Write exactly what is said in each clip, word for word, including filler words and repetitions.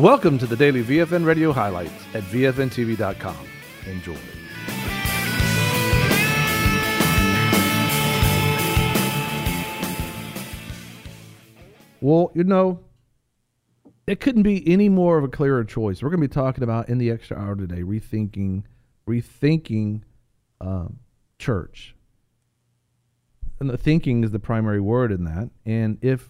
Welcome to the daily V F N Radio highlights at V F N T V dot com. Enjoy. Well, you know, it couldn't be any more of a clearer choice. We're going to be talking about in the extra hour today, rethinking, rethinking um, church. And the thinking is the primary word in that. And if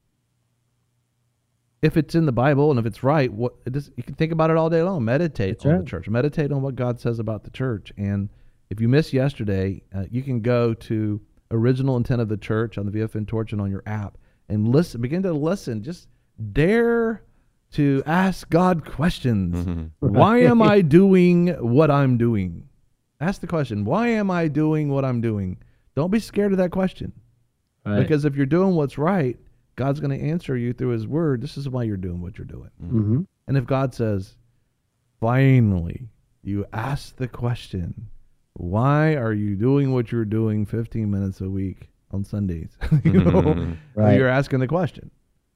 if it's in the Bible and if it's right, what it is, you can think about it all day long. Meditate That's on right. the church. Meditate on what God says about the church. And if you missed yesterday, uh, you can go to Original Intent of the Church on the V F N Torch and on your app and listen. Begin to listen. Just dare to ask God questions. Mm-hmm. Why am I doing what I'm doing? Ask the question, why am I doing what I'm doing? Don't be scared of that question. Right. Because if you're doing what's right, God's going to answer you through his word. This is why you're doing what you're doing. Mm-hmm. And if God says, finally, you ask the question, why are you doing what you're doing fifteen minutes a week on Sundays? you know, mm-hmm. right. You're asking the question.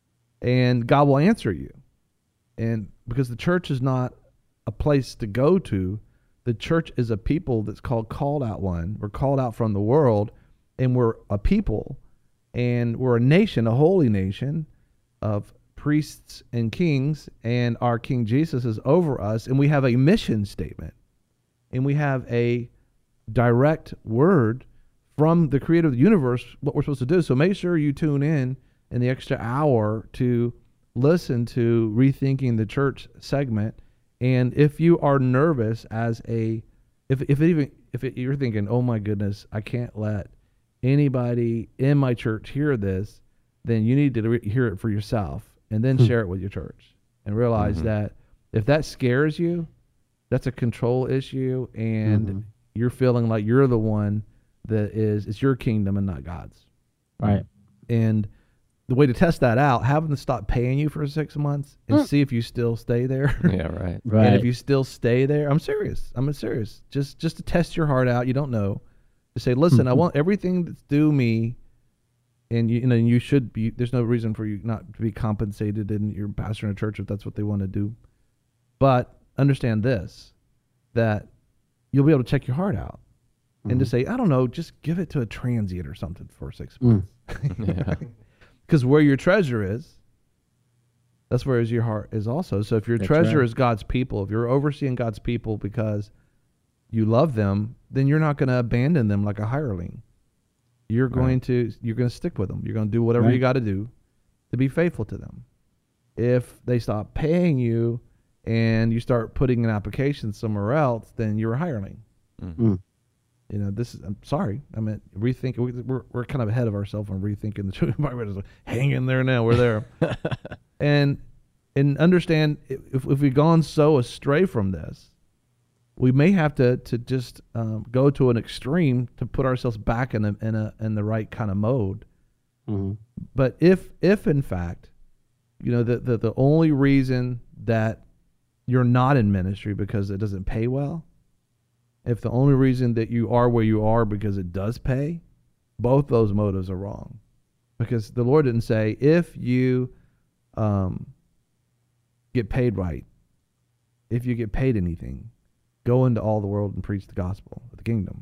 And God will answer you. And because the church is not a place to go to, the church is a people that's called called out one. We're called out from the world, and we're a people, and we're a nation, a holy nation of priests and kings, and our King Jesus is over us, and we have a mission statement, and we have a direct word from the creator of the universe, what we're supposed to do. So make sure you tune in in the extra hour to listen to Rethinking the Church segment. And if you are nervous as a, if if it even if it, you're thinking, oh my goodness, I can't let anybody in my church hear this, then you need to re- hear it for yourself and then share it with your church and realize mm-hmm. that if that scares you, that's a control issue, and mm-hmm. you're feeling like you're the one that is, it's your kingdom and not God's. Right. And the way to test that out, have them stop paying you for six months and mm. see if you still stay there. Yeah, right. Right. And if you still stay there, I'm serious. I'm serious. Just just to test your heart out. You don't know. To say, listen, mm-hmm. I want everything that's due me, and you, you know, you should be. There's no reason for you not to be compensated in your pastor in a church if that's what they want to do. But understand this, that you'll be able to check your heart out, mm-hmm. and to say, I don't know, just give it to a transient or something for six months. Mm. Yeah. Because where your treasure is, that's where your heart is also. So if your that's treasure right. is God's people, if you're overseeing God's people because you love them, then you're not going to abandon them like a hireling. You're right. going to you're going to stick with them. You're going to do whatever right. you got to do to be faithful to them. If they stop paying you and you start putting an application somewhere else, then you're a hireling. Mm-hmm. Mm. You know, this is, I'm sorry. I mean, rethink, we're, we're kind of ahead of ourselves on rethinking the church. Like, hang in there now. We're there. and and understand if, if we've gone so astray from this, we may have to, to just um, go to an extreme to put ourselves back in a, in a, in the right kind of mode. Mm-hmm. But if, if in fact, you know, the, the, the only reason that you're not in ministry because it doesn't pay well, if the only reason that you are where you are because it does pay, both those motives are wrong. Because the Lord didn't say, if you um, get paid right, if you get paid anything, go into all the world and preach the gospel of the kingdom.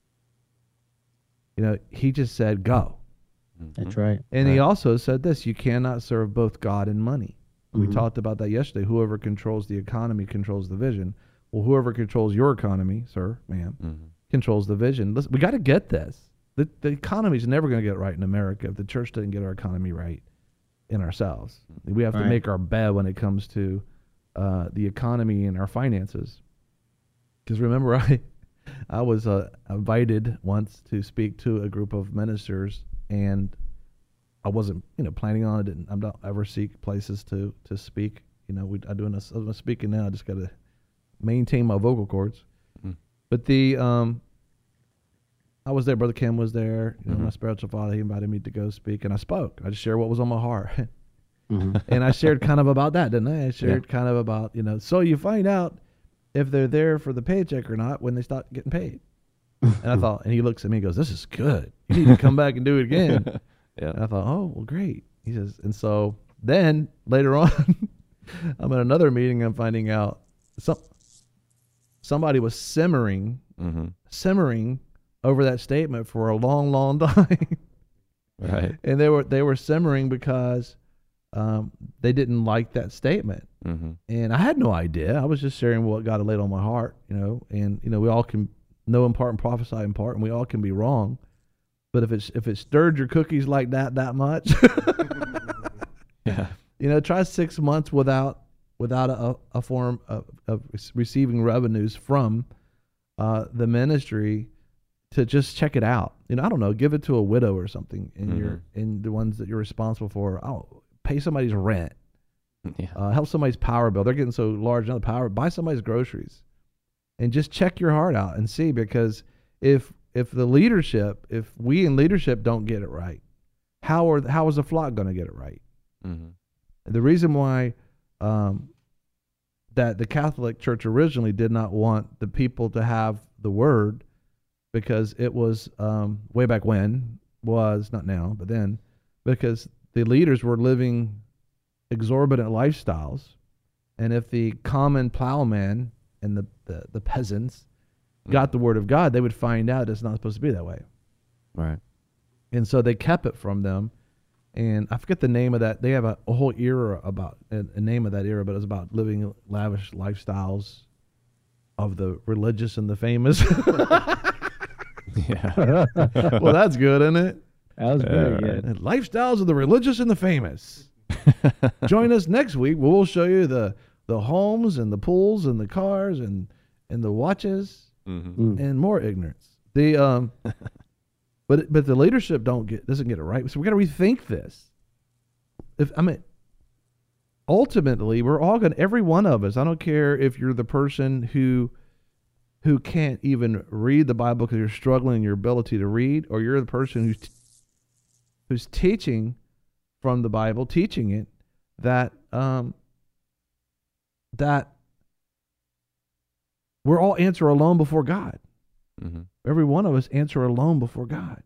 You know, he just said, go. That's right. And right. he also said this, you cannot serve both God and money. Mm-hmm. We talked about that yesterday. Whoever controls the economy controls the vision. Well, whoever controls your economy, sir, ma'am, mm-hmm. controls the vision. Listen, we got to get this. The, the economy is never going to get right in America if the church doesn't get our economy right in ourselves. We have right. to make our bed when it comes to uh, the economy and our finances. Because remember, I I was uh, invited once to speak to a group of ministers, and I wasn't, you know, planning on it. I don't ever seek places to, to speak. You know, we I doing a, I'm speaking now. I just got to maintain my vocal cords. Mm-hmm. But the um I was there, Brother Kim was there, you know, mm-hmm. my spiritual father, he invited me to go speak, and I spoke. I just shared what was on my heart. mm-hmm. And I shared kind of about that, didn't I? I shared yeah. kind of about, you know, so you find out if they're there for the paycheck or not when they start getting paid. And I thought, and he looks at me and goes, this is good. You need to come back and do it again. yeah. And I thought, oh, well, great. He says, and so then later on, I'm at another meeting. I'm finding out some somebody was simmering, mm-hmm. simmering over that statement for a long, long time. Right. And they were they were simmering because um, they didn't like that statement. Mm-hmm. And I had no idea. I was just sharing what God had laid on my heart, you know. And you know, we all can know in part and prophesy in part, and we all can be wrong. But if it's if it stirred your cookies like that that much, yeah, you know, try six months without without a, a form of, of receiving revenues from uh, the ministry to just check it out. You know, I don't know, give it to a widow or something, and mm-hmm. you're in the ones that you're responsible for. Oh, pay somebody's rent, yeah. uh, help somebody's power bill. They're getting so large now. The power, buy somebody's groceries, and just check your heart out and see, because if if the leadership, if we in leadership don't get it right, how are how is the flock going to get it right? Mm-hmm. And the reason why um, that the Catholic Church originally did not want the people to have the word, because it was um, way back when, was not now, but then, because the leaders were living exorbitant lifestyles, and if the common plowman and the, the, the peasants got the word of God, they would find out it's not supposed to be that way. Right. And so they kept it from them. And I forget the name of that. They have a, a whole era about, a, a name of that era, but it's about living lavish lifestyles of the religious and the famous. Yeah. Well, that's good, isn't it? That was very good. And lifestyles of the religious and the famous. Join us next week where we'll show you the, the homes and the pools and the cars and, and the watches. Mm-hmm. And more ignorance. The um, but but the leadership don't get doesn't get it right. So we got to rethink this. If I mean, ultimately, we're all going. Every one of us. I don't care if you're the person who who can't even read the Bible because you're struggling in your ability to read, or you're the person who's t- who's teaching from the Bible, teaching it that um that. We're all answer alone before God. Mm-hmm. Every one of us answer alone before God.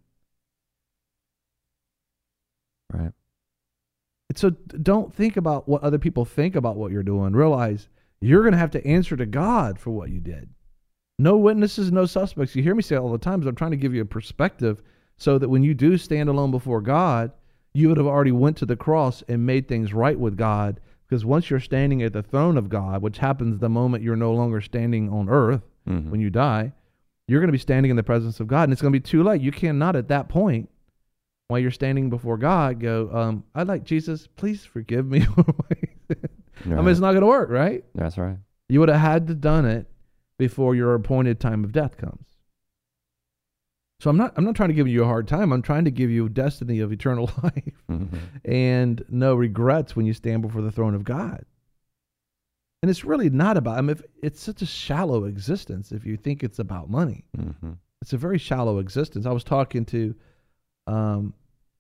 Right. And so don't think about what other people think about what you're doing. Realize you're going to have to answer to God for what you did. No witnesses, no suspects. You hear me say all the time, I'm trying to give you a perspective so that when you do stand alone before God, you would have already went to the cross and made things right with God. Because once you're standing at the throne of God, which happens the moment you're no longer standing on earth, mm-hmm. when you die, you're going to be standing in the presence of God, and it's going to be too late. You cannot at that point, while you're standing before God, go, um, I'd like Jesus, please forgive me. Right. I mean, it's not going to work, right? That's right. You would have had to done it before your appointed time of death comes. So I'm not I'm not trying to give you a hard time. I'm trying to give you a destiny of eternal life mm-hmm. and no regrets when you stand before the throne of God. And it's really not about, I mean, if, it's such a shallow existence if you think it's about money. Mm-hmm. It's a very shallow existence. I was talking to um,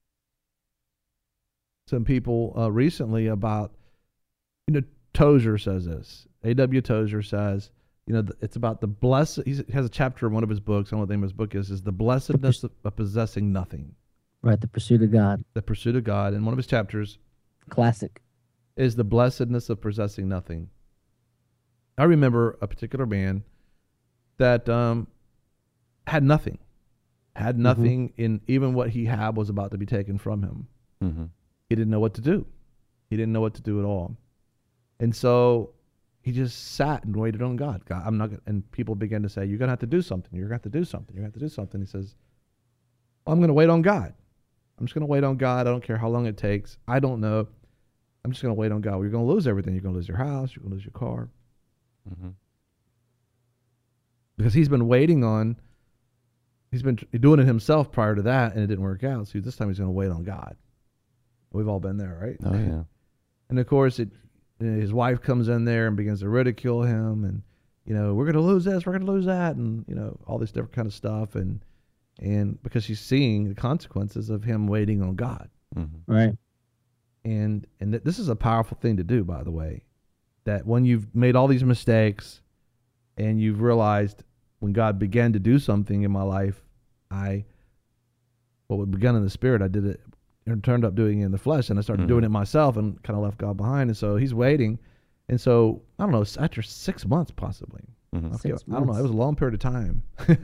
some people uh, recently about, you know, Tozer says this. A W Tozer says, you know, it's about the blessed, he has a chapter in one of his books, I don't know what the name of his book is, is the blessedness of, of possessing nothing. Right, the pursuit of God. The pursuit of God. And one of his chapters. Classic. Is the blessedness of possessing nothing. I remember a particular man that um, had nothing. Had nothing mm-hmm. in, even what he had was about to be taken from him. Mm-hmm. He didn't know what to do. He didn't know what to do at all. And so he just sat and waited on God. God, I'm not gonna, and people began to say, you're going to have to do something. You're going to have to do something. You're going to have to do something. He says, well, I'm going to wait on God. I'm just going to wait on God. I don't care how long it takes. I don't know. I'm just going to wait on God. Well, you're going to lose everything. You're going to lose your house. You're going to lose your car. Mm-hmm. Because he's been waiting on, he's been doing it himself prior to that, and it didn't work out. So this time he's going to wait on God. We've all been there, right? Oh, yeah. And, of course, it, his wife comes in there and begins to ridicule him, and you know, we're going to lose this, we're going to lose that, and you know, all this different kind of stuff, and and because she's seeing the consequences of him waiting on God, mm-hmm. right? And and th- this is a powerful thing to do, by the way, that when you've made all these mistakes, and you've realized when God began to do something in my life, I what was begun in the spirit, I did it. And turned up doing it in the flesh, and I started mm-hmm. doing it myself and kind of left God behind. And so he's waiting. And so, I don't know, s- after six months possibly, Mhm. I, feel, Six I don't know, it months. was a long period of time.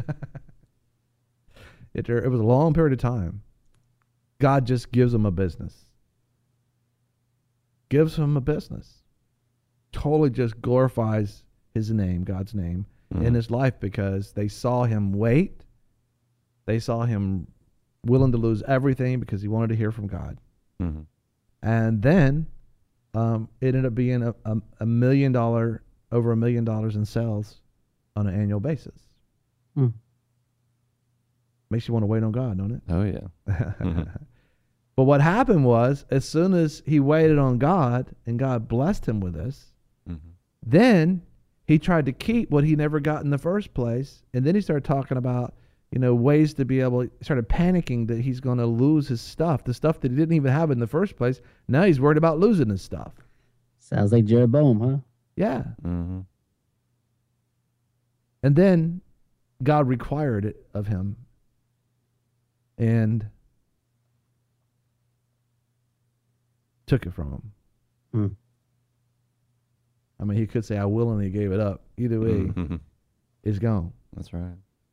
it, it was a long period of time. God just gives him a business. Gives him a business. Totally just glorifies his name, God's name, in Mhm. his life because they saw him wait. They saw him willing to lose everything because he wanted to hear from God. Mhm. And then um, it ended up being a, a, a million dollar, over a million dollars in sales on an annual basis. Hmm. Makes you want to wait on God, don't it? Oh yeah. Mhm. But what happened was, as soon as he waited on God and God blessed him with this, Mhm. then he tried to keep what he never got in the first place. And then he started talking about, you know, ways to be able, started panicking that he's going to lose his stuff, the stuff that he didn't even have in the first place. Now he's worried about losing his stuff. Sounds like Jeroboam, huh? Yeah. Mhm. And then God required it of him. And took it from him. Hmm. I mean, he could say, I willingly gave it up. Either way, Mhm. it's gone. That's right.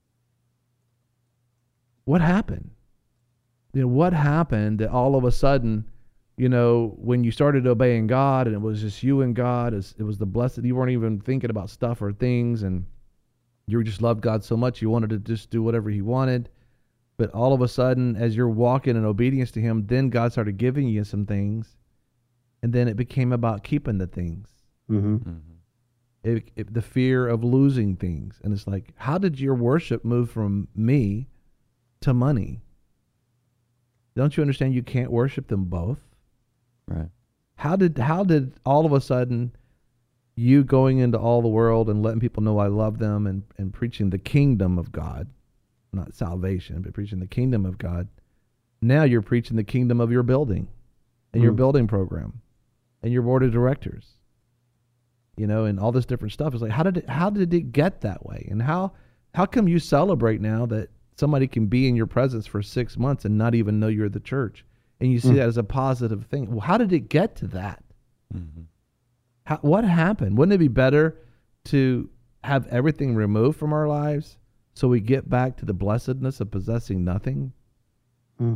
What happened? You know, what happened that all of a sudden, you know, when you started obeying God and it was just you and God, it was the blessed, you weren't even thinking about stuff or things, and you just loved God so much you wanted to just do whatever he wanted. But all of a sudden, as you're walking in obedience to him, then God started giving you some things. And then it became about keeping the things. Mm-hmm. Mhm. It, it, the fear of losing things. And it's like, how did your worship move from me to money? Don't you understand you can't worship them both? Right. How did how did all of a sudden you going into all the world and letting people know I love them and, and preaching the kingdom of God, not salvation, but preaching the kingdom of God, now you're preaching the kingdom of your building and your Mm. building program and your board of directors, you know, and all this different stuff. It's like, how did it, how did it get that way? And how, how come you celebrate now that somebody can be in your presence for six months and not even know you're the church? And you see Mm. that as a positive thing. Well, how did it get to that? Mhm. How, what happened? Wouldn't it be better to have everything removed from our lives so we get back to the blessedness of possessing nothing? Mm.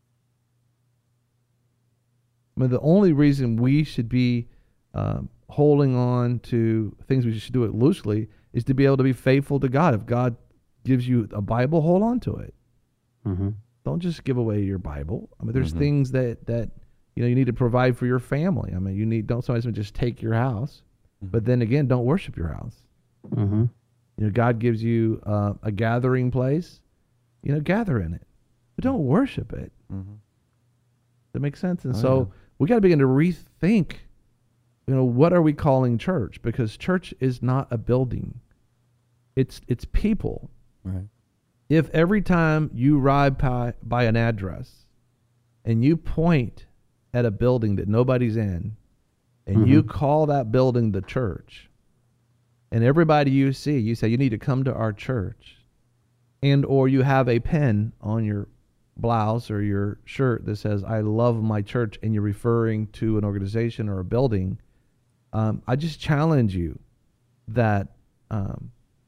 I mean, the only reason we should be um, holding on to things we should do it loosely is to be able to be faithful to God. If God gives you a Bible, hold on to it. Mm-hmm. Don't just give away your Bible. I mean, there's Mhm. things that, that you know you need to provide for your family. I mean, you need don't somebody's gonna just take your house, Mhm. but then again, don't worship your house. Mm-hmm. You know, God gives you uh, a gathering place. You know, gather in it, but don't worship it. Mhm. That makes sense. And Oh, so yeah. we got to begin to rethink. You know, what are we calling church? Because church is not a building. It's it's people. Right. If every time you ride by, by an address and you point at a building that nobody's in and you Mhm. call that building the church, and everybody you see, you say you need to come to our church, and or you have a pen on your blouse or your shirt that says I love my church, and you're referring to an organization or a building, um, I just challenge you that um,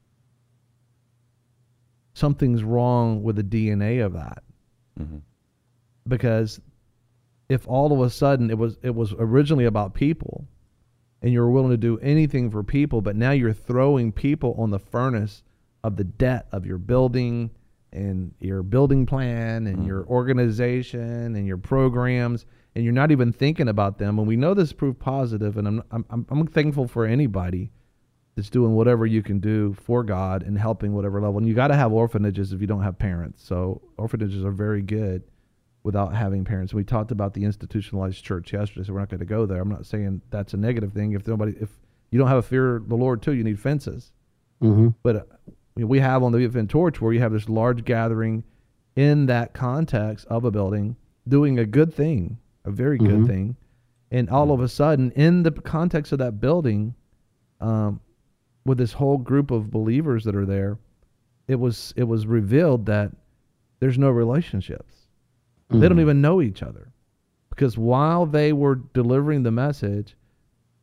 something's wrong with the D N A of that. Mhm. Because if all of a sudden it was it was originally about people and you were willing to do anything for people, but now you're throwing people on the furnace of the debt of your building and your building plan and Mhm. your organization and your programs, and you're not even thinking about them. And we know this is proof positive, and I'm I'm I'm thankful for anybody that's doing whatever you can do for God and helping whatever level. And you got to have orphanages if you don't have parents. So orphanages are very good without having parents. We talked about the institutionalized church yesterday, so we're not going to go there. I'm not saying that's a negative thing. If nobody, if you don't have a fear of the Lord too, you need fences. Mm-hmm. But uh, we have on the Event Torch where you have this large gathering in that context of a building doing a good thing, a very good Mhm. thing. And all of a sudden, in the context of that building, um, with this whole group of believers that are there, it was it was revealed that there's no relationships. They don't Mhm. even know each other. Because while they were delivering the message,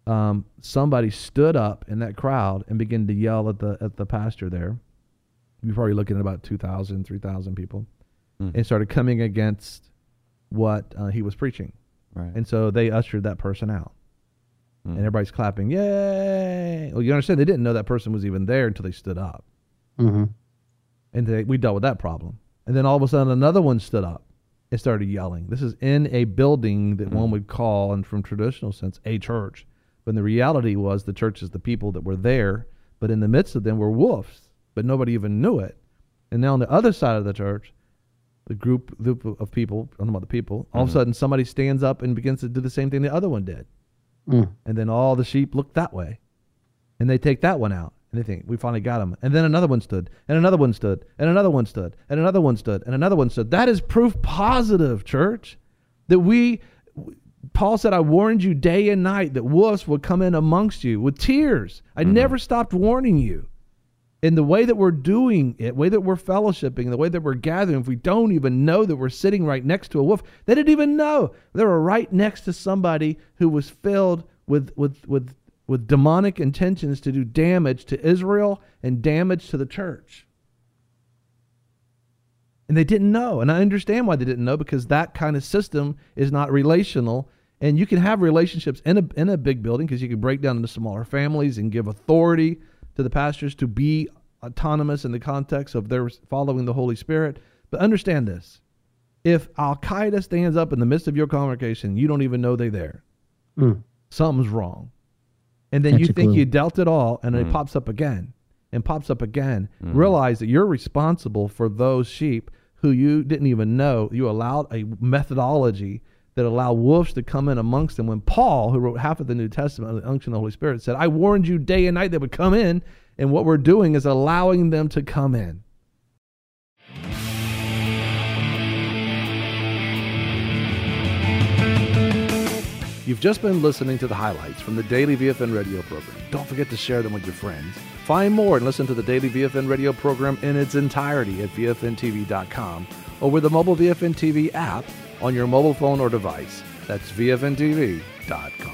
um, somebody stood up in that crowd and began to yell at the at the pastor there. You're probably looking at about two thousand, three thousand people, Mm. and started coming against what uh, he was preaching. Right. And so they ushered that person out. Mm. And everybody's clapping, yay! Well, you understand, they didn't know that person was even there until they stood up. Mm-hmm. And they, we dealt with that problem. And then all of a sudden, another one stood up and started yelling. This is in a building that Mm. one would call, and from traditional sense, a church. But the reality was the church is the people that were there, but in the midst of them were wolves, but nobody even knew it. And now on the other side of the church, the group, group of people, I don't know about the people, all of a Mhm. sudden somebody stands up and begins to do the same thing the other one did. Mm. And then all the sheep look that way. And they take that one out. And they think, we finally got him. And then another one stood, and another one stood, and another one stood, and another one stood, and another one stood. That is proof positive, church, that we, Paul said, I warned you day and night that wolves would come in amongst you with tears. I Mhm. never stopped warning you. In the way that we're doing it, the way that we're fellowshipping, the way that we're gathering, if we don't even know that we're sitting right next to a wolf, they didn't even know. They were right next to somebody who was filled with, with, with, with demonic intentions to do damage to Israel and damage to the church. And they didn't know. And I understand why they didn't know, because that kind of system is not relational. And you can have relationships in a, in a big building, because you can break down into smaller families and give authority to the pastors to be autonomous in the context of their following the Holy Spirit. But understand this. If Al-Qaeda stands up in the midst of your congregation, you don't even know they're there. Mm. Something's wrong. And then Catch you a think clue. you dealt it all, and Mm. it pops up again and pops up again. Mm. Realize that you're responsible for those sheep who you didn't even know. You allowed a methodology that allowed wolves to come in amongst them. When Paul, who wrote half of the New Testament under the unction of the Holy Spirit, said, I warned you day and night they would come in, and what we're doing is allowing them to come in. You've just been listening to the highlights from the Daily V F N radio program. Don't forget to share them with your friends. Find more and listen to the Daily V F N radio program in its entirety at V F N T V dot com or with the mobile V F N T V app on your mobile phone or device. That's V F N T V dot com.